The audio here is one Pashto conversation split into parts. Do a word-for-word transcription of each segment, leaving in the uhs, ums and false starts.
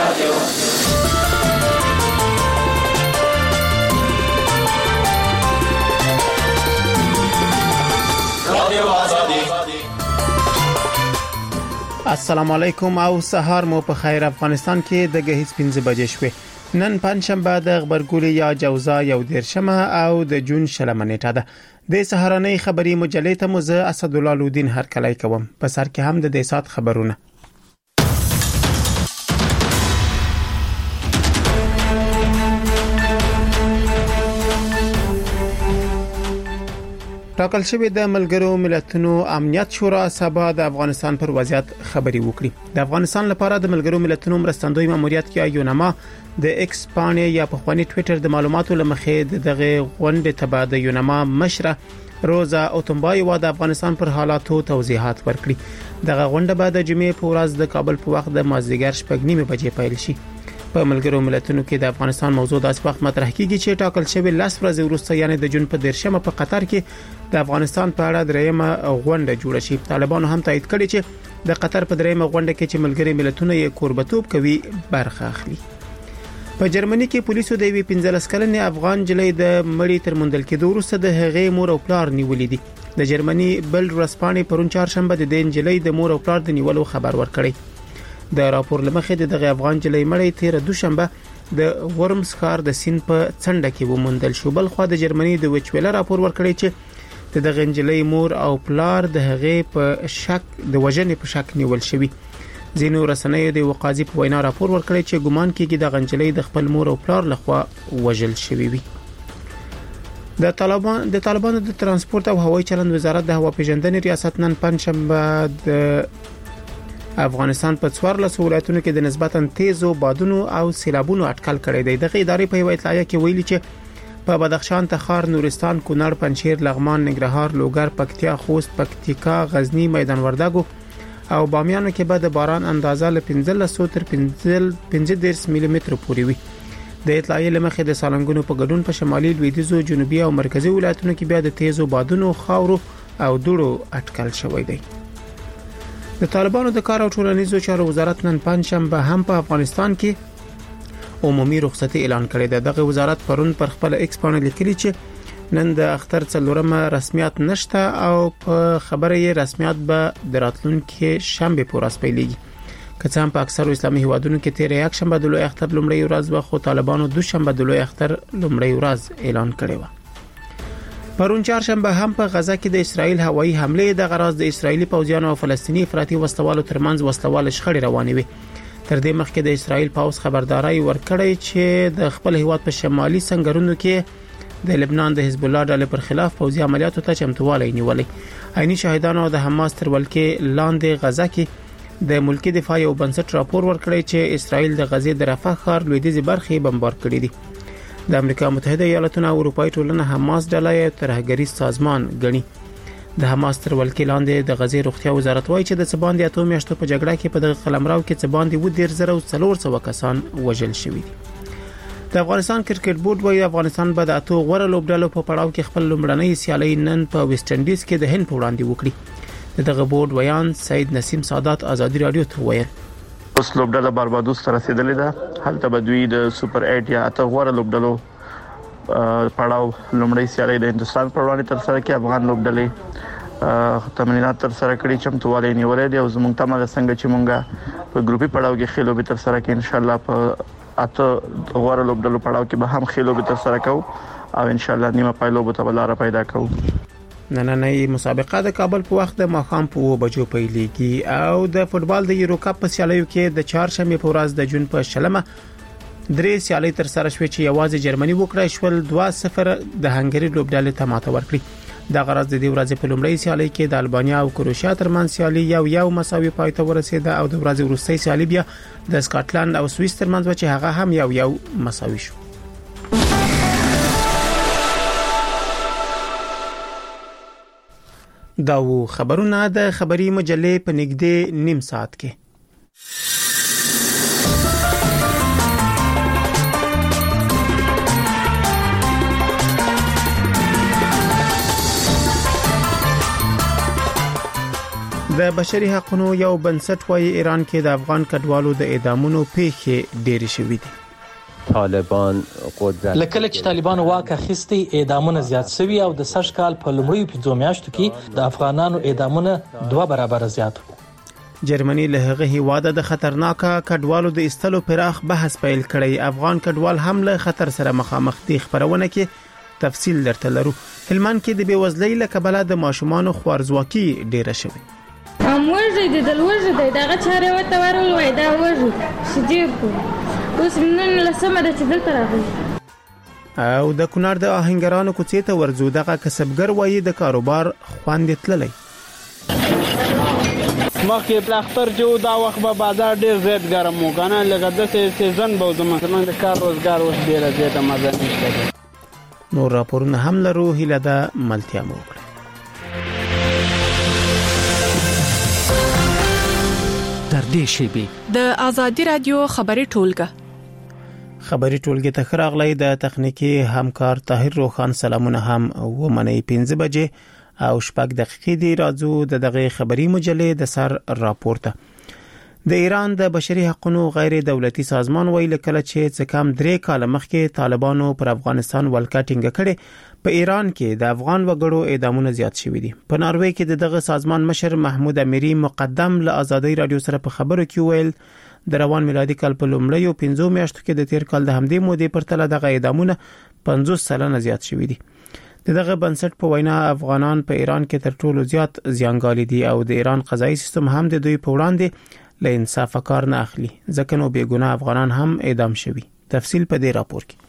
رادیو رادیو آزادی. السلام علیکم او سهار مو په خیر. افغانستان کې د غهیز پنځه بجې شوې. نن پنځشنبه د خبرګولې یا جوزا یو دیرشمه او د جون شلمه نیټه ده. د سهارنۍ خبري مجلې ته مو زه اسد الله لودین هر کله کوم. په سر کې هم د دې سات خبرونه. ټاکل شوی د ملګرو ملتونو امنیت شورا سبا د افغانستان پر وضعیت خبري وکړي. د افغانستان لپاره د ملګرو ملتونو مرستندوی ماموریت کې یونما د ایکس پاڼې یا په خواني ټوئیټر د معلوماتو لمخې دغه غونډې ته د یونما مشره روزا اوتمبای و د افغانستان پر حالاتو توضیحات ورکړي. دغه غونډه به د جمعې په ورځ د کابل په وخت د مازدیګر شپږ نیمه بجې پیل شي. په ملګرو ملتونو کې د افغانستان موضوع د وخت مطرح کیږي چې ټاکل شوی لاس ورځې وروسته یعنی د جون په دیرشمه په قطر کې د افغانستان په اړه دریمه غونډه جوړه شي. طالبانو هم تایید کړی چې د قطر په دریمه غونډه کې چې ملګري ملتونه یې کوربتوب کوي برخه اخلي. په جرمني کې پولیسو د وی پنځلس کلنې افغان جلۍ د مړی تر موندل کېدو وروسته د هغې مور او پلار نیولې دي. د جرمني بل ورځپاڼې پرون چهارشنبه د دین جلۍ د مور او پلار د نیولو خبر ورکړی. د راپور لمخې دغه افغان جلۍ مړی تیر دوشنبه د ورمز ښار د سین په څنډه کې وموندل شو. بل خو د جرمني د وچویل راپور ورکړی چې دغه جلۍ مور او پلار د هغې په شک د وژنې په شک نیول شوی. ځینو رسنیو د وقاضي په وینا راپور ورکړی چې ګمان کېږي د غنجلۍ د خپل مور او پلار لخوا وژل شوی وي. د طالبان د طالبانو د ترانسپورت او هوایي چلند وزارت د هوا پیژندنې ریاست نن پنځشنبه د افغانستان په څوارلس ولایتونو کې د نسبتاً تیزو بادونو او سیلابونو اټکل کړی دی. دغه ادارې په یو اطلاعیه کې ویلي چې په بدخشان، تخار، نورستان، کونړ، پنجشیر، لغمان، ننګرهار، لوګر، پکتیا، خوست، پکتیکا، غزنی، میدان وردګو او بامیانو کې به د باران اندازه له پنځلس تر پنځه دېرش ملي متر پورې وي. د اطلاعیې لمخې د سالنګونو په ګډون په شمالي، لویدیځو، جنوبي او مرکزی ولایتونو کې بیا د تیزو بادونو، خاورو او دوړو اټکل شوی دی. د طالبانو د کار او ټولنیزو چارو وزارت نن پنځشنبه هم په افغانستان کې عمومي رخصتي اعلان کړې ده. دغه وزارت پرون پر خپل ایکس باندې لیکلي چې نن د اختر څلورمه رسمیت نشته او په خبره یې رسمیت به د راتلونکي شنبه په ورځ پیلېږي. که څه هم په اکثرو اسلامي هیوادونو کې تیر یک شنبه د لوی اختر لومړی ورځ و، خو طالبانو دوشنبه د لوی اختر لومړی ورځ اعلان کړی و. پرون چهارشنبه هم په غزه کې د اسرایل هوایي حمله د غرض د اسرایلی پوځیانو او فلسطینی افراطي وسلوالو ترمنځ وسلواله شخړې روانې وي. تر دې مخکې د اسرایل پوځ خبرداري ورکړی چې د خپل هیواد په شمالي سنگرونو کې د لبنان د حزب الله ډلې پر خلاف پوځي عملیاتو ته چمتووالی نیولې. عیني شاهدانو د حماس تر ولکې لاندې غزه کې د ملکی دفاع او بنسټ راپور ورکړی چې اسرایل د غزې د رفح ښار لویدیځي برخې بمبار کړې دي. د امریکا متحده ایالاتونو او اروپאי ټولنه حماس ډله ترهګریز سازمان ګڼي. د حماس تر ولکې لاندې د غزې روغتیا وزارت وایي چې د څباندې اتو میاشتو په جګړه کې په دغه قلمرو کې څباندې و ډیر زره او څلور سوه کسان وژل شوي دي. د افغانستان کرکټ بورډ وایي افغانستان به د اتو غوړه لوبډلو په پړاو کې خپل لومړنۍ سیالي نن په ویسټ انډیز کې د هند په وړاندې وکړي. دغه بورډ ویان سید نسیم سادات ازادي رادیو ته ویل اوس لوبډله باربادوس ته رسیدلې ده. هلته به دوی د سوپر اټ یا اته غوړه لوبډلو پړاو لومړی سیالي د هندستان په وړاندې تر سره کې افغان لوبډلې تمرینات تر سره کړي چمتووالی نیولې دي او زموږ ته مګه څنګه چې مونږه په ګروپي پړاو کې خېلو به تر سره کې ان شاء الله په اته غوړه لوبډلو پړاو کې به هم خېلو به تر سره کوو او ان شاء الله نیمه پایلو به تبلاره پیدا کوو. نننۍ مسابقه د کابل په وخت د ماښام په اوه بجو پیلېږي او د فوتبال د یورو کپ په سیالیو کې د چهارشنبه په ورځ د جون په شلمه درې سیالي تر سره شوې چې یوازې جرمني وکړای شول دوه صفر د هنګري لوبډلې ته ماته ورکړي. د غرض د دې ورځې په لومړۍ سیالي کې د البانیا او کروشیا ترمن سیالي یو یو مساوي پای ته ورسېده او د ورځې وروستۍ سیالي بیا د سکاټلند او سوئیس ترمنځ و چې هغه هم یو یو مساوي شو. دا و خبرونه د خبري مجلې په نږدې نیم ساعت کې. د د بشري حقوقو یو بنسټ وايي ایران کې د افغان کډوالو د اعدامونو پیښې ډېرې شوې دي. طالبان قدرت لکه چې طالبان واک اخیستی اعدامونه زیات شوي او د سږ کال په لومړیو پنځو میاشتو کې د افغانانو اعدامونه دوه برابر زیات وو. جرمني له هغه هیواده د خطرناکه کډوالو د استلو پراخ بحث پیل کړی. افغان کډوال هم له خطر سره مخامخ دي. خبرونه کې تفصیل درته لرو. هلمند کې د بیوزلۍ له کبله د ماشومانو خوارزواکي ډیره شوې. امورځي د دلوځي د دغه چاره وته ورول وای دا ورځي شجیر کو اوس نن لسمه د چې دلته راغلی. او د کونړ د آهنګرانو کوڅې ته ورځو. دغه کسبګر وایي د کاروبار خواندې تللی. مخکې پلاختر چې دا وخت به بازار ډېر زیات ګرم و کنه لکه داسې سیزن به و زموږ د کار روزګار اوس ډېره زیاته مزه نشته. نور راپورونه هم لرو. هیله ده ملتیا مو وکړئ. در دې شیبې د آزادي رادیو خبري ټولګه خبري ټولګه ته خراغلی. د تخنیکی همکار طاهر روخان سلامونه هم ومنئ. پنځه بجې او شپږ دقیقې دی. راځو د دغه خبري مجلې د سر راپورته. د ایران د بشري حقوقو غیر دولتي سازمان ویل کله چې څه کم درې کال مخکې طالبانو پر افغانستان ولکه ټینګه کړې په ایران کې د افغان وګړو اعدامونه زیات شوي دي. په ناروې کې دغه سازمان مشر محمود امیری مقدم له آزادي رادیو سره په خبرو کې ویل د روان میلادي کال په لومړیو پنځو میاشتو کې د تیر کال د همدې مودې پر تله دغه اعدامونه پنځوس سلنه زیات شوي دي. دغه بنسټ په وینا افغانان په ایران کې تر ټولو زیات زیانګالي دي او د ایران قضایي سیستم هم د دوی په وړاندې له انصاف کار نه اخلي ځکه نو بیګناه افغانان هم اعدام شوي. تفصیل په دې راپور کې.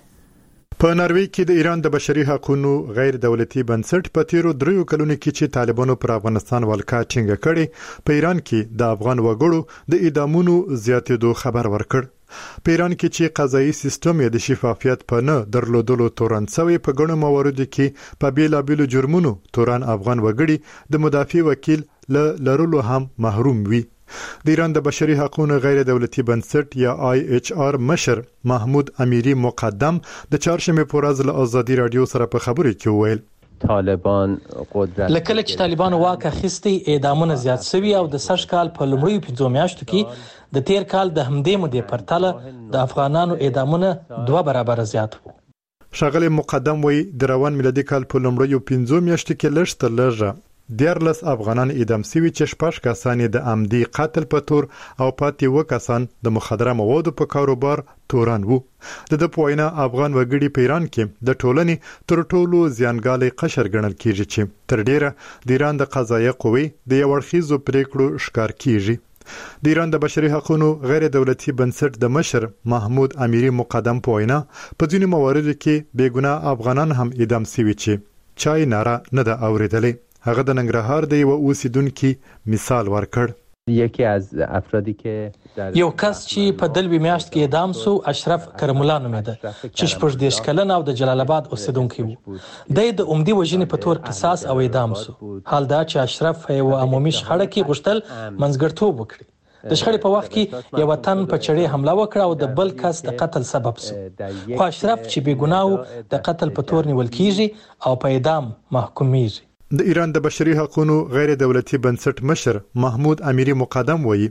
په ناروې کې د ایران د بشري حقوقو غیر دولتي بنسټ په تیرو دریو کلونو کې چې طالبانو پر افغانستان ولکه ټینګه کړې په ایران کې د افغان وګړو د اعدامونو زیاتېدو خبر ورکړ. په ایران کې چې قضایي سیستم یې د شفافیت په نه درلودلو تورن سوی په ګڼو مواردو کې په بیلابیلو جرمونو تورن افغان وګړي د مدافع وکیل ل لرلو هم محروم وي. د ایران د بشري حقوقو غیر دولتي بنسټ یا آی ایچ آر مشر محمود امیری مقدم د چهارشنبه په ورځ له آزادي رادیو سره په خبرو کې وویل طالبان قدرت لکه چې طالبان واک اخیستی اعدامونه زیات شوي او د سږ کال په لومړیو پنځو میاشتو کې د تیر کال د همدې مودې پر تله د افغانانو اعدامونه دوه برابر زیات وو. ښاغلی مقدم وایي د روان میلادي کال په لومړیو پنځو میاشتو کې لږ تر لږه دیارلس افغانان اعدام شوي چې شپږ کسان د عمدي قتل په تور او پاتې و کسان د مخدره موادو په کاروبار تورن وو. د د پوینا افغان وګړي په ایران کې د ټولنې تر ټولو زیانګالي قشر ګڼل کیږي چې تر ډیره د ایران د قضایي قوې د یو اړخیزو پریکړو ښکار کیږي. د ایران د بشري حقوقو غیر دولتي بنسټ د مشر محمود امیری مقدم پوینا په ځینو مواردو کې بیګناه افغانان هم اعدام شوي چې چای ناره نه ده اوریدلې. هغه د ننګرهار د یو اوسیدونکو مثال ورکړ. یکی از افرادی که یو کس چې په دلوي میاشت کې اعدام سو اشرف کرمولا نومېده چې شپږ دېرش کلن او د جلال آباد اوسیدونکی و. د عمدي وژنې په تور قصاص او اعدام سو. حال دا چې اشرف یو عمومي شخړه کې غوښتل منځګړیتوب وکړي. د شخړې په وخت کې یو وطن په چړې حمله وکړه او د بل کس د قتل سبب سو. خو اشرف چې بیګناه د قتل په تور نیول کیږي او په اعدام محکومیږي. د ایران د بشري حقوقو غیر دولتي بنسټ مشر محمود امیری مقدم وایي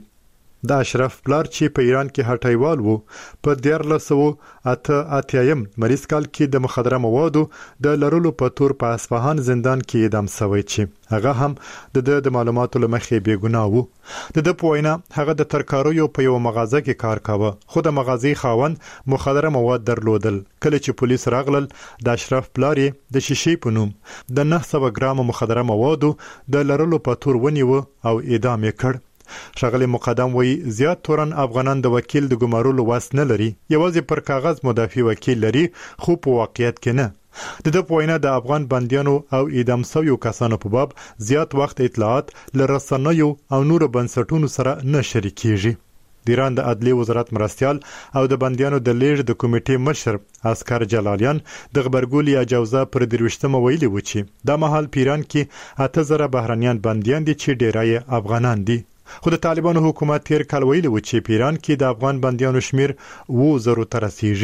د اشرف پلار چې په ایران کې هټایوال وو په دیارلس سوه اته اتیا مریض کال کې د مخدره موادو د لرلو په تور په اصفهان زندان کې اعدام شوی چې هغه هم د د معلوماتو لمخې بیګناه وو. د د پوینا هغه د ترکاریو په یو مغازه کې کار کاوه خو د مغازې خاوند مخدره مواد درلودل. کله چې پولیس راغلل د اشرف پلار د شیشې په نوم د نه سوه ګرام مخدره موادو د لرلو په تور ونیو او اعدام یې کړ. ښاغلی مقدم وایي زیات تورن افغانان د وکیل د ګمارلو واس نه لري. یوازې پر کاغذ مدافع وکیل لري خو په واقعیت کې نه. د د پوینا د افغان بندیانو او اعدام شویو کسانو په باب زیات وخت اطلاعات له رسنیو او نورو بنسټونو سره نه شریکېږي. د ایران د عدلیې وزارت مرستیال او د بندیانو د لیږد د کمیټې مشر اسکر جلالیان د غبرګولي اجازه پر درويشتمه ویلي و چې د مهال پیران کې اته زره بهرنیان بندیان دي چې ډیرای افغانان دي. خو د طالبانو حکومت تیر کال ویلي و چې پیران کې د افغان بندیانو شمیر و زرو ته رسیږي.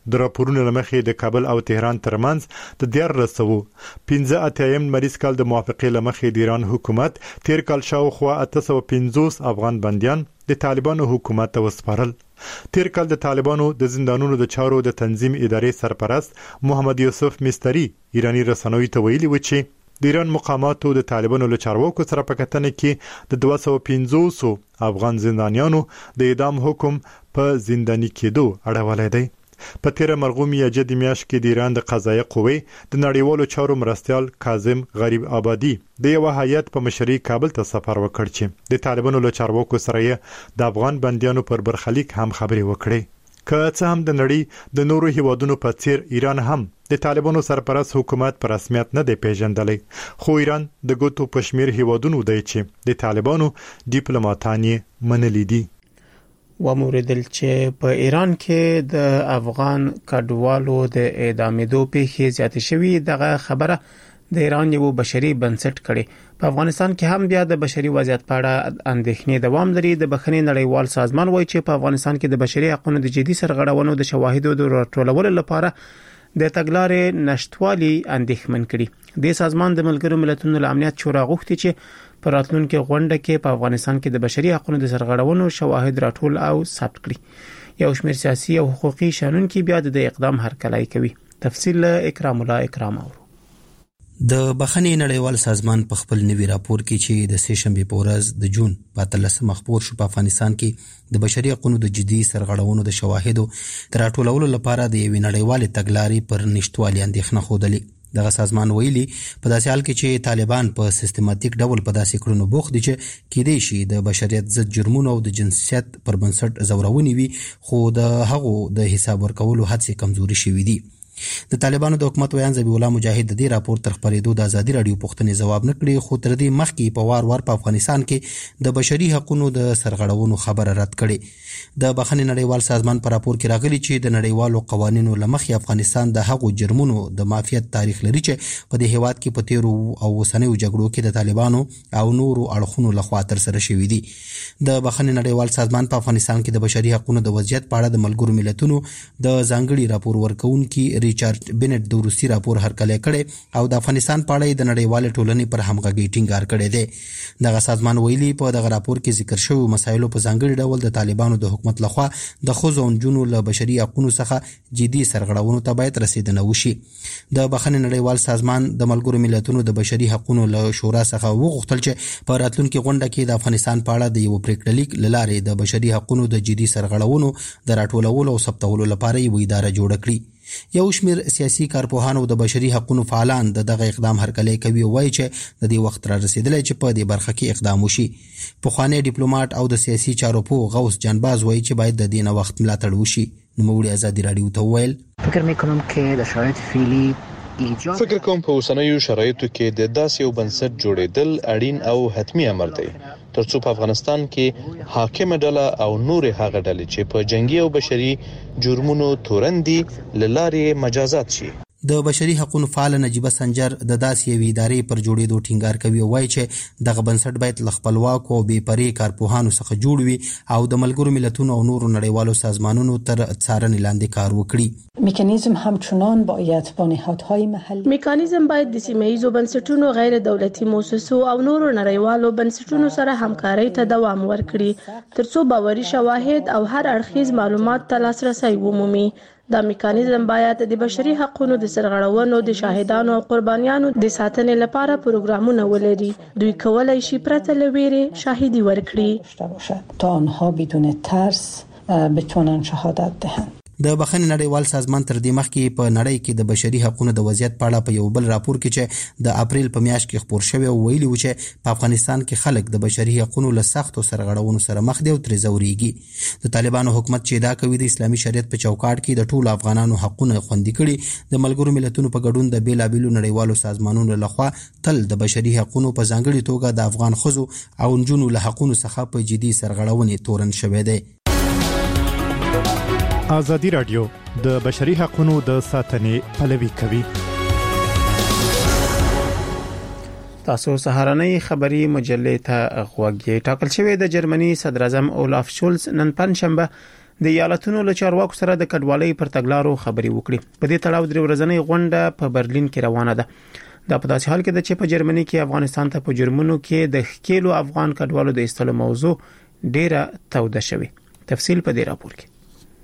د راپورونو لمخې د کابل او تهران ترمنځ د دیارلس سوه پنځه اتیا مریض کال د موافقې لمخې د ایران حکومت تیر کال شاوخوا اته سوه پنځوس افغان بنديان د طالبانو حکومت ته وسپارل. تیر کال د طالبانو د زندانونو د چارو د تنظیم ادارې سرپرست محمد یوسف مستری ایرانی رسنوي ته ویلي و چې د ایران مقاماتو د طالبانو له چارواکو سره په کتنه کې د دوه سوه پنځوس افغان زندانیانو د اعدام حکم په زنداني کېدو اړولای دی. په تیر مرغوم یا جدي میاشت کې د ایران د قضایه قوې د نړیوالو چارو مرستیال کاظم غریب آبادی د یو هیئت په مشرۍ کابل ته سفر وکړ چې د طالبانو له چارواکو سره د افغان بنديانو پر برخلیک هم خبرې وکړي. که څه هم د نړۍ د نورو هیوادونو په څیر ایران هم د طالبانو سرپرست حکومت پر رسمیت نه دی پیژندلی، خو ایران د ګوتو پشمیر هیوادونو دی چې د طالبانو ډیپلوماټان یې منلي دي. وموردل چې په ایران کې د افغان کډوالو د اعدامېدو پیښې زیاتې شوي، دغه خبره د ایران یو بشري بنسټ کړي. په افغانستان کې هم بیا د بشري وضعیت په اړه اندېښنې دوام لري. د بخښنې نړیوال سازمان وایي چې په افغانستان کې د بشري حقوقو د جدي سرغړونو د شواهدو د راټولولو لپاره د تګلارې نشټوالي اندېښمن کړي. د سازمان د ملګرو ملتونو له امنیت شورا غوښتي چې په راتلونکي غونډه کې په افغانستان کې د بشري حقوقو د سرغړونو شواهد راټول او ثبت کړي. یو شمېر سیاسي او حقوقي شنونکي بیا د اقدام هرکلی کوي. تفصیل اکرام الله اکرام اورو. د بخښنې نړیوال سازمان په خپل نوي راپور کې چې د سه شنبې په ورځ د جون په اتلسمه خپور شو، په افغانستان کې د بشري حقوقو د جدي سرغړونو د شواهدو تر راټولولو لپاره د یوې نړیوالې تګلارې پر نشټوالي اندېښنه خوده. دغه سازمان ویلي په داسې حال کې چې طالبان په سیستماتیک ډول په داسې کړنو بوخت دي چې کېدای شي د بشریت ضد جرمونو او د جنسیت پر بنسټ زورونې وي، خو د هغو د حساب ورکولو هڅې کمزوري شوي دي. د طالبانو د حکومت ویان ذبیح الله مجاهد د دې راپور تر خبرېدو د ازادي رادیو پوښتنې ځواب نه کړي، خو تر دې مخکې په وار وار په افغانستان کې د بشري حقوقو د سرغړونو خبره رد کړي. د بخښنې نړیوال سازمان په راپور کې راغلي چې د نړیوالو قوانینو لمخې افغانستان د هغو جرمونو د مافیت تاریخ لري چې په دې هیواد کې په تیرو او اوسنیو جګړو کې د طالبانو او نورو اړخونو لخوا ترسره شوي دي. د بخښنې نړیوال سازمان په افغانستان کې د بشري حقوقو د وضعیت په اړه د ملګرو ملتونو د ځانګړي راپور ورکونکي ریچارډ بنټ د روسي راپور هرکلی کړي او د افغانستان په اړه د نړیوال ټولنې پر همغږي ټینګار کړی دی. دغه سازمان ویلي په دغه راپور کې ذکر شوی مسایلو په ځانګړي ډول د طالبانو د حکومت لخوا د ښځو او نجونو له بشري حقوقو څخه جدي سرغړونو ته باید رسیدنه وشي. د بخښنې نړیوال سازمان د ملګرو ملتونو د بشري حقوقو له شورا څخه وغوښتل چې په راتلونکي غونډه کې د افغانستان په اړه د یو پریکړه لیک له لارې د بشري حقوقو د جدي سرغړونو د راټولولو او ثبتولو لپاره یو اداره جوړه کړي. یو شمیر سیاسي کارپوهان او د بشري حقوقو فعالان د دغه اقدام هرکلی کوي او وایي چې د دې وخت را رسیدلی چې په دې برخه کې اقدام وشي. پخوانی ډیپلوماټ او د سیاسي چارو پوه غوث جانباز وایي چې باید د دې نه وخت ملاتړ وشي. نوموړي ازادي رادیو ته وویل فکر میکنم که د شرایط فعلی فکر کوم په اوسنیو شرایطو کې د داسې یو بنسټ جوړېدل اړین او حتمی امر دی ترڅو په افغانستان کې حاکم ډله او نور هغه ډلې چې په جنگي او بشري جرمونو تورندي لارې مجازات شي. د بشري حقوقو فعال نجيبه سنجر د داسې یوې ادارې پر جوړېدو ټینګار کوي او وایي چې دغه بنسټ باید له خپلواکو او بې پرې کارپوهانو څخه جوړ وي او د ملګرو ملتونو او نورو نړیوالو سازمانونو تر څارنې لاندې کار وکړي. میکانیزم همچنان باید با نهادهای محلي میکانیزم باید د سیمه‌ایزو بنسټونو، غیر دولتي مؤسسو او نورو نړیوالو بنسټونو سره همکارۍ ته دوام ورکړي ترڅو باوري شواهد او هر اړخیز معلومات ته لاسرسی ومومي. دا میکانیزم باید د بشري حقوقو د سرغړونو د شاهدانو او قربانیانو د ساتنې لپاره پروګرامونه ولري. دوی کولای شي پرته له ویرې شاهدي ورکړي تا آنها بدون ترس بتونن شهادت دهند. د بخښنې نړیوال سازمان تر دې مخکې په نړۍ کې د بشري حقوقو د وضعیت په اړه په یو بل راپور کې چې د اپریل په میاشت کې خپور شوی او ویلي و چې په افغانستان کې خلک د بشري حقوقو له سختو سرغړونو سره مخ دي او ترې ځورېږي. د طالبانو حکومت چې دا کوي د اسلامي شریعت په چوکاټ کې د ټولو افغانانو حقونه خوندي کړي. د ملګرو ملتونو په ګډون د بیلابیلو نړیوالو سازمانونو لخوا تل د بشري حقوقو په ځانګړي توګه د افغان ښځو او نجونو له حقونو څخه په جدي سرغړونې تورن شوی دی. ازادي رادیو د بشري حقوقو د ساتنې پلوي کوي. تاسو سهارنۍ خبری مجلې ته غوږی ټاکل شوی د جرمني صدر اعظم اولاف شولز نن پنځشنبه د ایالتونو له چارواکو سره د کډوالۍ پر تګلارو خبرې وکړي. په دې تړاو درې ورځنۍ غونډه په برلین کې روانه ده. دا په داسې حال کې ده چې په جرمني کې افغانستان ته په جرمونو کې د ښکېلو افغان کډوالو د ایستلو موضوع ډیره توده شوې. تفصیل په دې راپور کې.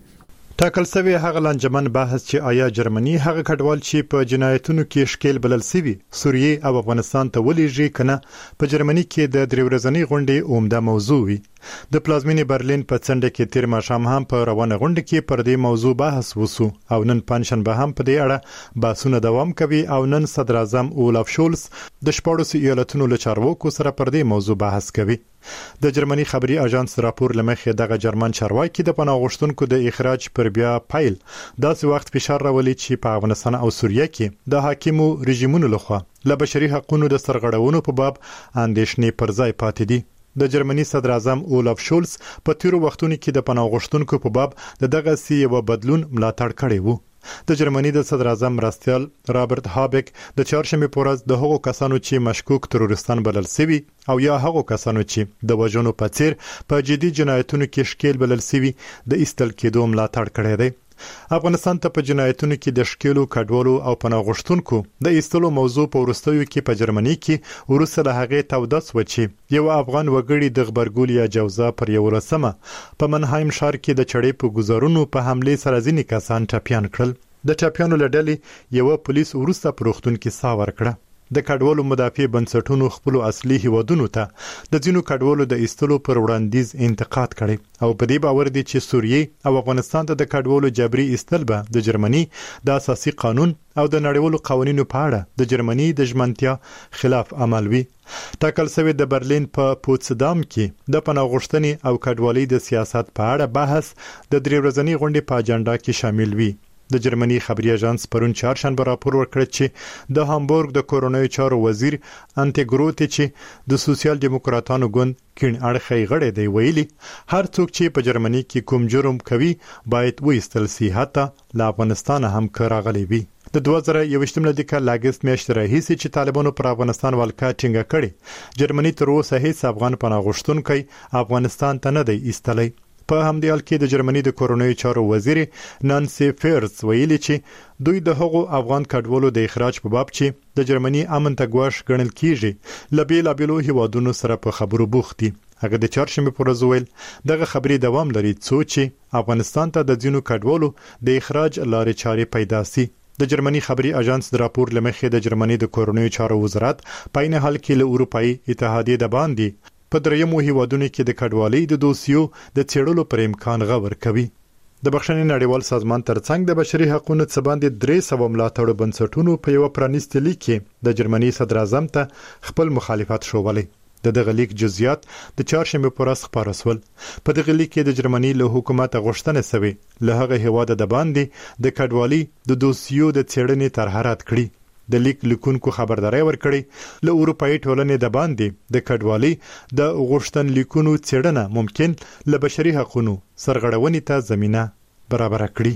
ټاکل شوی هغه لنجمن بحث چې آیا جرمني هغه کډوال چې په جنایتونو کې شکیل بلل شوی سوریه او افغانستان ته ولېږي کنه په جرمني کې د درې ورځنۍ غونډې عمده موضوع وي. د پلازمینې برلین په څنډه کې تیر ماښام هم په روانه غونډه کې پر دې موضوع بحث وسو او نن پنځشنبه هم په دې اړه بحثونه دوام کوي او نن صدر اعظم اولاف شولز د شپږو ایالتونو له چارواکو سره پر دې موضوع بحث کوي. د جرمني خبري اژانس راپور لمخې دغه جرمن چارواکي د پناه غوښتونکو د اخراج پر بیا پایل داسې وخت فشار راولي چې په افغانستان او سوریه کې د حاکمو رژیمونو لخوا له بشري حقوقو د سرغړونو په باب اندېښنې پر ځای پاتې دي. د جرمني صدر اعظم اولاف شولز په تیرو وختونو کې د پناه غوښتونکو په باب د دغه سی یو بدلون ملاتړ کړی وو. د جرمني د صدر اعظم راستیال رابرټ هابک د چهارشنبه په ورځ د هغو کسانو چې مشکوک تروریستان بلل شوي او یا هغو کسانو چې د وژنو په څیر په جدي جنایتونو کې شکیل بلل شوي د ایستل کېدو ملاتړ کړی دی. افغانستان ته په جنایتونو کې د شکیلو کډوالو او پناه غوښتونکو د ایستلو موضوع په ورستیو کې په جرمني کې ورسره له هغې تودس و چې یو افغان وګړي د غبرګول یا جوزا پر یو رسمه په منهایم ښار کې د چړې په گزارونو په حمله سره ځینې کسان ټپيان کړل. د ټپيانو لړلې یو پولیس ورسته پروختون کې سا ورکړه. د کډوالو مدافع بنسټونو خپل اصلي هیوادونو ته د ځینو کډوالو د ایستلو پر وړاندیز انتقاد کړي او په دې باور دي چې سوریه او افغانستان ته د کډوالو جبري ایستل به د جرمني د اساسي قانون او د نړیوالو قوانینو په اړه د جرمني د ژمنتیا خلاف عمل وي. ټاکل شوی د برلین په پوتسدام کې د پناه غوښتنې او کډوالۍ د سیاست په اړه بحث د درې ورځنۍ غونډې په اجنډا کې شامل وي. د جرمني خبري اژانس پرون چهارشنبه راپور ورکړ چې د هامبورګ د کورونای چارو وزیر انټیګروتی چې د سوسیال دیموکراتانو ګوند کین اړخي غړي دی ویلي هر څوک چې په جرمني کې کوم جرم کوي باید وېستل سي حتی لا افغانستان هم کراغلي وي. د دوه زره یوویشتم لدیکه لاګست میاشت راهیسي چې طالبانو پر افغانستان ولکا ټینګه کړي جرمني تر اوسه هیڅ افغان پناه غوښتونکي افغانستان ته نه دی ایستلی. په همدې حال کې د جرمني د کورونای چارو وزیر نانسي فیرز ویلي چې دوی د هغو افغان کډوالو د اخراج په باب چې د جرمني امن ته ګواښ ګڼل کیږي لبي لابلو هیوادونو سره په خبرو بوخت دي. هغه د چهارشنبه پر ورځ ویل دغه خبري دوام لري چې افغانستان ته د ځینو کډوالو د اخراج لارې چارې پیدا سي. د جرمني خبري اژانس د راپور لمخې د جرمني د کورونای چارو وزارت په عین حال کې له اروپאי اتحادیې د باندې په دریمو هیوادونو کې د کډوالۍ د دوسیو د څېړلو پر امکان غور کوي. د بخښنې نړیوال سازمان ترڅنګ د بشري حقوقو څخه درې سوه ملاتړ بنسټونو په یو پرانیستي لیک کې د جرمني صدر اعظم ته خپل مخالفت شوولی. د دغه لیک جزئیات د چهارشنبه پر ورځ خپاره شول. په دغه لیک کې د جرمني له حکومت غوښتنه شوې له هغه هیواد د باندې د کډوالۍ د دوسیو د څېړنې طرح رد کړي. د لیک لیکونکو خبرداري ورکړي له اروپאי ټولنې د باندې د کډوالۍ د غوښتن لیکونو څېړنه ممکن له بشري حقوقو سرغړونې ته زمينه برابر کړي.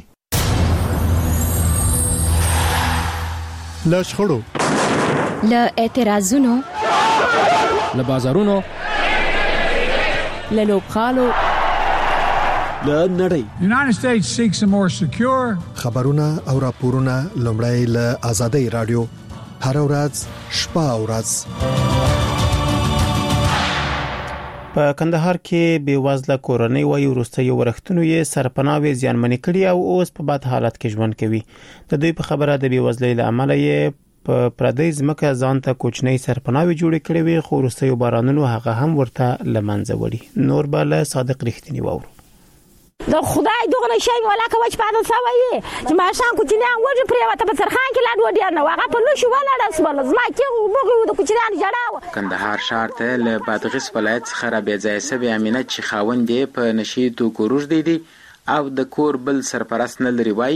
له شخړو له اعتراضونو له بازارونو له لوبخالو له نړۍ United States seeks a more secure خبرونه او راپورونه لومړی له آزادۍ رادیو هر ورځ شپه او ورځ په کندهار کې بیوازله کورنۍ وایي ورسته یو ورښتونو یې سرپناوي ځانمنې کړي او اوس په بد حالت کې ژوند کوي. د دوی په خبره د بیوازلۍ له امله یې په پردی ځمکه ځان ته کوچنی سرپناوي جوړ کړي وي خو ورسته یو بارانونو هغه هم ورته لمنځه وړي. نور بل صادق رښتینی وورو د خدای دغه شی ولا کوي په عادت سوي چې ما شان کوچنیان وځي پریوته په سرخان کې لاډ وډیر نه واغه په لوشي ولا رسمل زما کې وګړو د کوچنیان جړاو. کندهار ښار ته له بادغیس ولایت څخه را بېځای سوي امینه چې خاوند یې په نشي تو کوروج دی او د کور بل سرپرست نه لري وای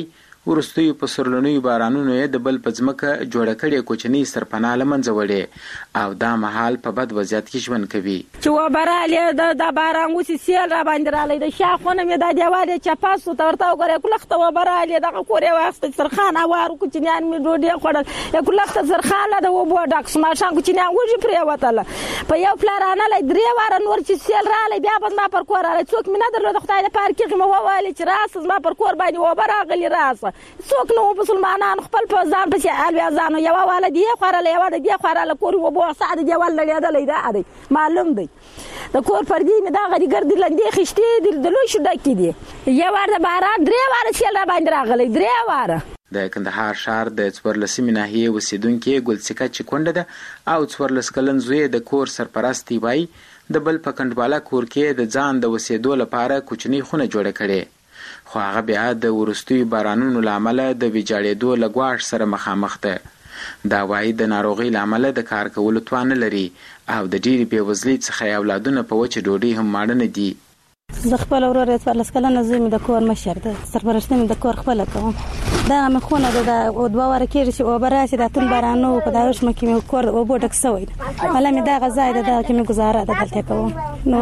ورستوي په سرلنوي بارانونو یې د بل په ځمکه جوړه کړې کوچنۍ سرپناه له منځه وړې او دا مهال په بد وضعیت کې ژوند کوي. چې وبرالې د باران اوسې سیل را باندې رالی د شاخونه مې دا دیوال یې چپاس سو ته ورته وګوره کلخته وبرالې دغه کور یې واخیسته سرخان هوارو کوچنیان مې ډوډۍ خوړل کلخته سرخانه د اوبو ډک سو ماښام کوچنیان وږي پرېوتله په یو پلارانه درې واره نور چې سیل رالی بیا به زما پر کور رالی څوک مې نه درلود خدای د پاره کېږي مې وویلې چې راسه زما پر کور باندې اوبه راغلي راسه څوک نه و مسلمانان خپل په ځان پسې الویازانو یوه واله دې خوړله یوه د دې خوړله کور اوبو ساعت دیوال نړېدلی دا دی معلوم دی د کور پردې مې دغه دي ګردې لندې خښتې دي د لوښو ډکې دي یو وار د باران درې واره سیل را باندې راغلی درې واره. د کندهار ښار د څوارلسمې ناحیې اوسېدونکې ګلڅکه چې کونډه ده او څوارلس کلن زوی د کور سرپرستی وایي د بل په کنډواله کور کې د ځان د اوسېدو لپاره کوچنۍ خونه جوړه کړې خو هغه بیا د وروستیو بارانونو له امله د ویجاړېدو له ګواښ سره مخامخ ده. دا وایي د ناروغۍ له امله د کار کولو توان نه لري او د ډېرې بېوزلۍ څخه یې اولادونه په وچه ډوډۍ هم ماړه نه دي. زه خپل ورور یې څوارلس کلنه زوی مې د کور مشر ده سرپرستي مې د کور خپله کوم دغه مې خونه ده دا دوه واره کېږي چې اوبه راشي دا توند بارانونه و په دا وشمه کې مې کور اوبو ډک سوی ده حالا مې دغه ځای ده دغه کې مې ګزاره ده دلته کوم نو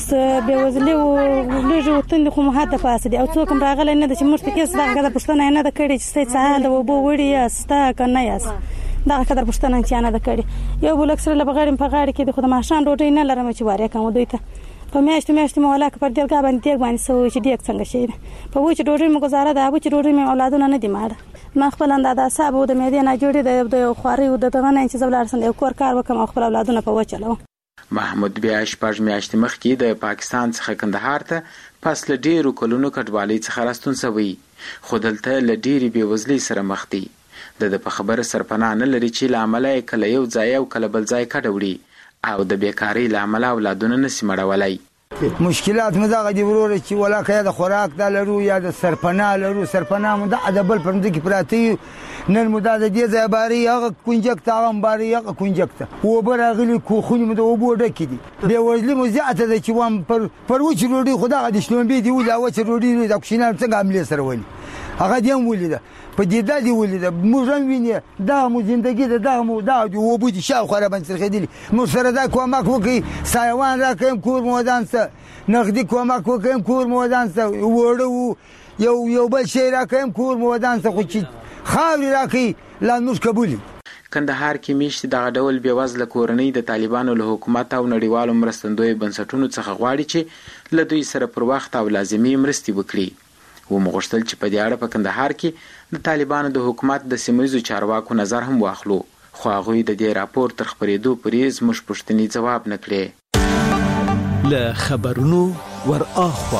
بېوزلي و لږې و توندې خو مو حد پاسه دي او څوک هم راغلی نه ده چې موږ ته هېڅ دغه قدر پوښتنه یې نه ده کړې چې ستاسې څه حال ده اوبه وړي یاست ستا که نه یاست دغه قدر پوښتنه چا نه ده کړې یو بل اکثره له بغیر مې په غاړه کې دي خو د ماښام ډوډۍ نه لرم چې وارې کړم دوی ته په میاشتو میاشتو مې ولاکه پر دیګا باندې دیګ باندې سوی چې دیګ څنګه شي په وچ ډوډۍ مې ګزاره ده وچ ډوډۍ مې اولادونه نه دي ماړه ما خپل اندازه حساب د مېدې نه جوړې د خواري او د دغه نه چې زبلار سند یو کور کار وکم او خپل اولادونه په وچلو. محمود بیا شپږ میاشتې مخکې د پاکستان څخه کندهار ته پس له ډېرو کلونو کډوالۍ څخه راستون شوی خو دلته له ډېرې بېوزلۍ سره مخ دی. د په خبره سرپناه نه لري چې له امله یې کله یو ځای او کله بل ځای کډه وړي او د بیکارۍ له امله اولادونه نشي مړولی. مشکلات مو دغه دی وروره چې ولاکه یا د خوراک دا لرو یا د سرپناه لرو سرپناه مو د بل پر مځکې پراته نن مو دا د دې ځای باري هغه کونجک ته هغه باري هغه کونجک ته اوبه راغلي کوخونې مو د اوبو ډکې دي بېوزلي مو زیاته ده چې وام پر پر وچې ډوډۍ خو دغه د شلومبې دي ولي وچه ډوډۍ د کوچنیانو څنګه حملې سره ولي هغه دې هم ولیده په دې دا دې ولیده موږ هم وینې دغه مو زندګي ده دغه مو دغه دي اوبه دي شاوخوا راباندې څرخېدلي موږ سره دا کومک وکړئ سایوان راکړئ کور مو ودان څه نقدي کومک وکړئ کور مو ودان څه وړه و یو یو بل شی راکړئ کور مو ودان څه خو چې خاورې راکړئ لا موږ قبول کندهار کې میشت دغه ډول بېوزله کورنۍ د طالبانو له حکومت او نړیوالو مرستندویو بنسټونو څخه غواړي چې له دوی سره پر وخت او لازمي مرستې وکړي. ومغوښتل چې په دې اړه په کندهار کې د طالبانو د حکومت د سیمهییزو چارواکو نظر هم واخلو خو هغوی د دې راپور تر خپرېدو پورې زموږ پوښتنې ځواب نه کړې. له خبرونو ور اخوا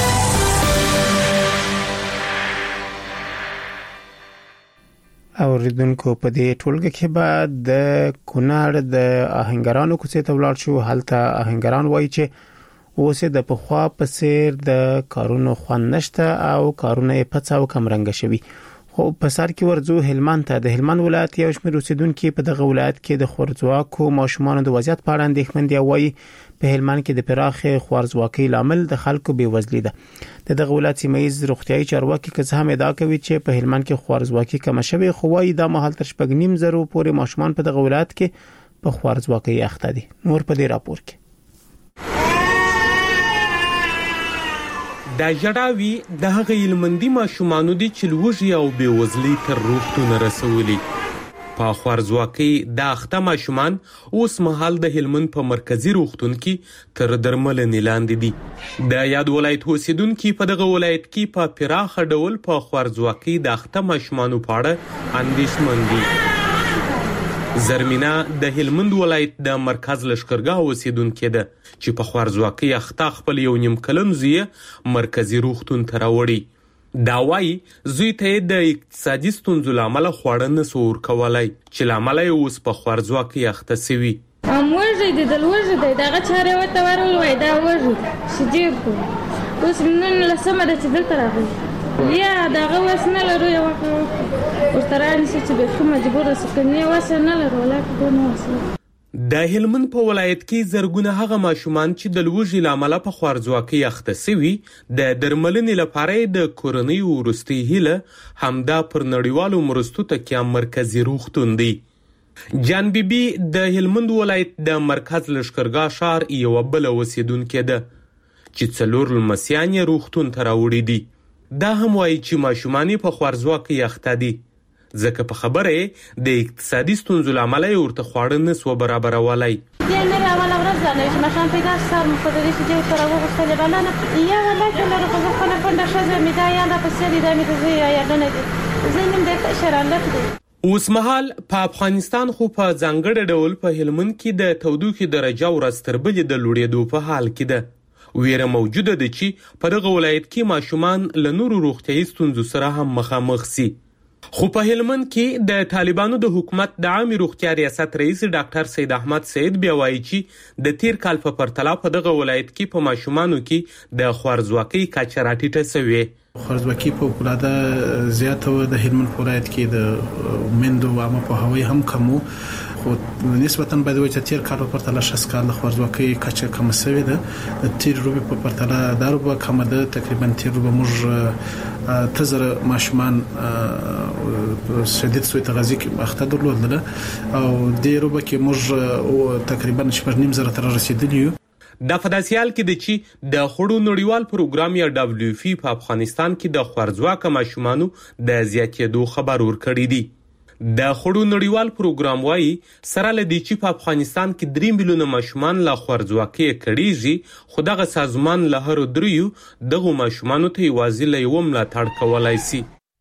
اوریدونکو په دې ټولګه کې بعد د کونړ د آهنګرانو کوڅې ته ولاړ شو. هلته آهنګران وایي چې اوسه د پخوا په سیر د کارونو خوان نشته او کارونه په څاو کم رنګ شوي. خو په سر کې ورځو هلمند ته د هلمند ولایت یو شمېر اوسیدونکو په دغه ولایت کې د خورځواکو ماشومان د وضعیت په اړه اندېښمن دي. وایي په هلمند کې د پراخه خورځواکۍ لامل د خلکو بېوزلي ده. د دغه ولایت سیمهییز روغتيایي چارواکي که هم ادعا کوي چې په هلمند کې خورځواکي کم شوي خو وایي دا مهال تر شپږ نیم زرو پورې ماشومان په دغه ولایت کې په خورځواکۍ اخته دي. نور په دې راپور کې دا جړاوي د هغه علمندي ماشومانو دي چې لوږې او بېوزلۍ تر روغتونه رسولي. په خوارځواکۍ د اخته ماشومان اوس مهال د هلمند په مرکزي روغتون کې تر درملنې لاندې دي. د یاد ولایت اوسیدونکي په دغه ولایت کې په پراخه ډول په خوارځواکۍ د اخته ماشومانو په اړه اندېښمن دي. زرمینا د هلمند ولایت د مرکز لشکرګاه اوسیدونکې ده چې په خوارځواکۍ اخته خپل یو نیم کلن زوی مرکزي روغتون ته راوړي. دا وایي زوی ته د اقتصادي ستونزو له امله خواړه نسو ورکولی چې له امله یې اوس په خوارځواکۍ اخته سوي. ام وږی دی دل وږی دی دغه چارې ورته ورول وای دا وږی شجیر کو اوس نن لسمه ده چې دلته راغلی یا دغه وس نه لرو یو ورته رانیسي چې به کوم مجبور اوسه کني وس نه لرو ولا کوم وس د هلمند په ولایت کې زرګونه هغه ماشومان چې د لوږې له امله په خوارځواکۍ اخته سوي د درملنې لپاره د کورنۍ وروستۍ هیله همدا پر نړیوالو مرستو تکیه مرکزي روغتون دی. جان بیبي د هلمند ولایت د مرکز لښکرګاه ښار یوه بله اوسېدونکې ده چې څلور لمسیان یې روغتون ته راوړي دي. دا هم وایي چې ماشومان یې په خوارځواکۍ اخته دي ځکه په خبره یې د اقتصادي ستونزو له امله یې ورته خواړه نه سوه برابرولای. بیا مې اوله ورځ دا نه چې ماښام پیدا شو سهار مو په دې چې دې ورته راوغوښتلې بلنه یا والله که لرو خو خپله کونډه ښځه مې دا یاد راپسې دي دا مې د زوی یادونه دي زوی مې ډېر کشر هلک دی. اوس مهال په افغانستان خو په ځانګړي ډول په هلمند کې د تودوخې درجه ورځ تر بلې د لوړېدو په حال کې ده. ویره موجوده ده چې په دغه ولایت کې ماشومان له نورو روغتیایي ستونزو سره هم مخامخ سي. خو په هلمند کې د طالبانو د حکومت د عامې روغتیا ریاست رئیس ډاکټر سید احمد سید بیا وایي چې د تیر کال په پرتله په دغه ولایت کې په ماشومانو کې د خوارځواکۍ کچه راټیټه سوې. خوارځواکۍ فوق‌العاده زیاته وه د هلمند په ولایت کې د میندو عامه پوهاوی هم کم و خو نسبتاً باید وایي چې تیر کال په پرتله شصت کال د خوارځواکۍ کچه کمه سوې ده. د تیر روبې په پرتله دا روبه کمه ده. تقریبا تیر روبه موږ ته زره ماشومان شدید سوء تغذیه کې اخته درلودله او دې روبه کې موږ تقریبا شپږ نیم زره ته رسیدلی یو. دا په داسې حال کې ده چې د خوړو نړیوال پروګرام یا ډبلیو اف پی په افغانستان کې د خوارځواکه ماشومانو د زیاتېدو خبر ورکړی دی. د خوړو نړیوال پروګرام وایي سره له دې چې په افغانستان کې درې میلیونه ماشومان له خوارځواکۍ کړیږي خو دغه سازمان له هرو دریو دغو ماشومانو ته یوازې له یوه ملاتړ کولی سي.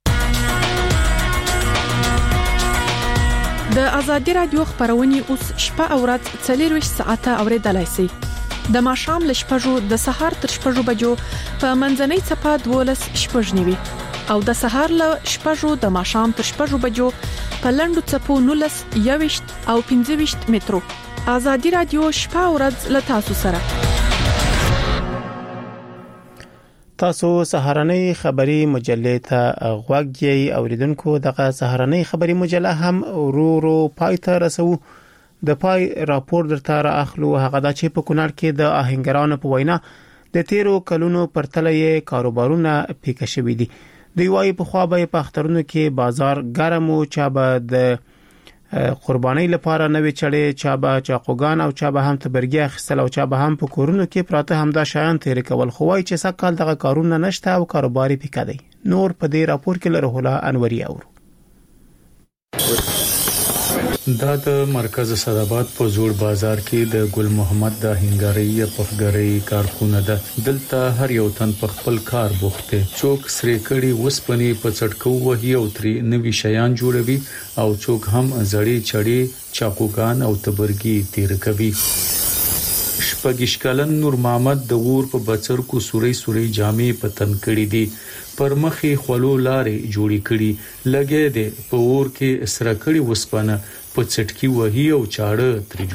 د ازادي راډیو خبرونه اوس شپه او ورځ څلورویشت ساعته اوریدلای شئ. د ماښام له شپږو د سهار تر شپږو بجو په منځنۍ څپه دولس شپږ نیوي او د سهار له شپږو د ماښام تر شپږو بجو په لنډو څپو نولس یوویشت او پنځه ویشت مترو. ازادي راډیو شپه او ورځ له تاسو سره. تاسو سهارنۍ خبری مجلې ته غوږ یې اوریدونکو. دغه سهارنۍ خبری مجله هم ورو ورو پای ته رسو. د پای راپور درته را اخلو. هغه د چې په کونړ کې د آهنګرانو په وینا د تیرو کلونو پرتله یې کاروبارونه پیکه شوي دي. دوی وايي په خوا به په اخترونو کې بازار ګرم او چا به د قربانۍ لپاره نوې چړې چا به چاقوګان او چا به هم تبرګي اخیستل او چا به هم په کورونو کې پراته همدا شایان تیر کول. خو وايي چې سکهال دغه کارونه نشته او کاروباري پیکه دي. نور په دې راپور کې لره هولا انوري اورو. دا د مرکز صداباد په زوړ بازار کې د ګل محمد د هنګاري پخګري کارخونه ده. دلته هر یو تن په خپل کار بوخته. څوک سری کړي وسپنی په څټکو وهي او تری نوي شیان جوړوي او څوک هم زړې چړې چاقوګان او تبرګي تیر کوي. شپږ کلن نور محمد د ور په بچر کو سوري سوري جامې پتن کړي دي. پر مخې خلو لارې جوړې کړي لګې دي په ور کې سره کړي وسپنه په چټکی وهي او چاړه تر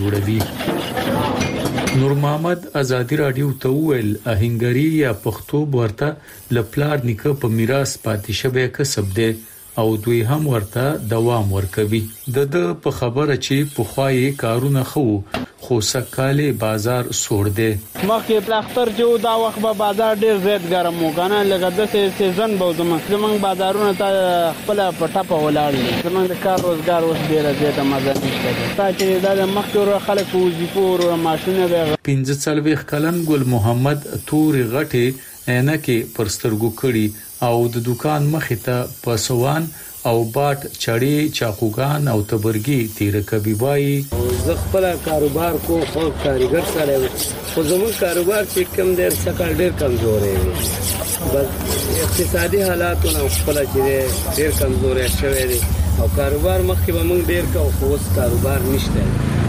جوړوي. نور محمد ازادي راډیو ته ویل اهنګری یا پښتو ورته لپلار نیکه په میراث پاتې شوی کسب دی او دوی هم ورته دوام ورکوي. د د په خبره چې په خوای کارونه خو خو سکاله بازار سوړ دی. مخکې پلاختر جو دا وخت به بازار ډیر زیات ګرم وکنه لکه د سیزن به زمونږ بازارونه ته خپل پټه په ولاړ دي. زمونږ د کار روزګار اوس ډیر زیات مزه نشته. تا چې دا مخکې خلک وظیفو او ماشونه به پنځه څلويخ کلن ګل محمد تور غټه عینکه پرسترګو کړي او د دکان مخې ته پسوان او باټ چړې چاقوګان او تبرګي تیر کوي. وایي زه خپل کاروبار کو خو کاریګر سره خو زموږ کاروبار چې کم ډیر څخه ډیر کمزورې وي. بس اقتصادي حالاتونه خپل چې ډیر کمزورې شوي دي او کاروبار مخکې به موږ ډیر کو خو اوس کاروبار نشته.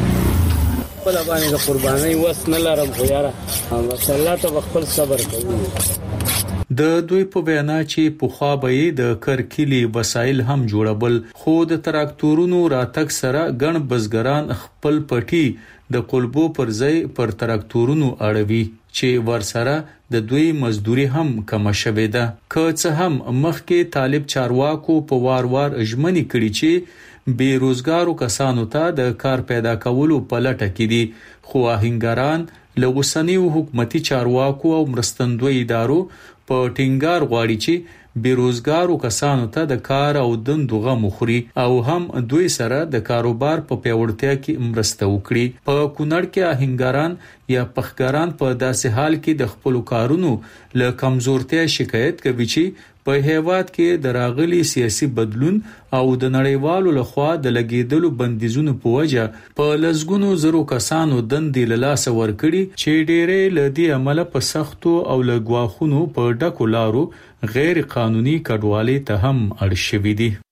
خپل باندې د قرباني وس نه لرم خو یاره الله ته خپل صبر کوي. د دوی په بیان چې په خوا به د کرکلی وسایل هم جوړبل خو د تراکتورونو راتګ سره ګڼ بزګران خپل پټي د قلبو پر ځای پر تراکتورونو اړوي چې ورسره د دوی مزدوري هم کم شوه ده. که څه هم مخکې طالب چارواکو په وار وار اجمنی کړي چې بیروزګارو کسانو ته د کار پیدا کولو په لټه کې دي، خو آهنګران له اوسنیو حکومتي چارواکو او مرستندوی ادارو په ټینګار غواړي چې بیروزګارو کسانو ته د کار او دندو غو خوري او هم دوی سره د کاروبار په پیوړتیا کې مرسته وکړي. په کونړ کې آهنګران یا پخګران په داسې حال کې د خپل کارونو له کمزورتیا شکایت کوي چې په هیواد کې د راغلي سیاسي بدلون او د نړیوالو لخوا د لګیدلو بندیزونو په وجه په لزګونو زرو کسانو دندې له لاس ورکړي چې ډېرې لدی عمل په سختو او لګواخونو په ډکو لارو غیر قانوني کډوالۍ ته هم اړ شوي دي.